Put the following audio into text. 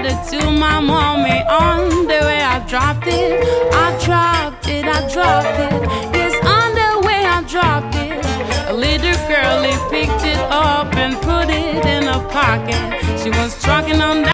brought it to my mommy. On the way I dropped it, I dropped it, I dropped it. Yes, on the way I dropped it. A little girlie picked it up and put it in her pocket. She was trucking on down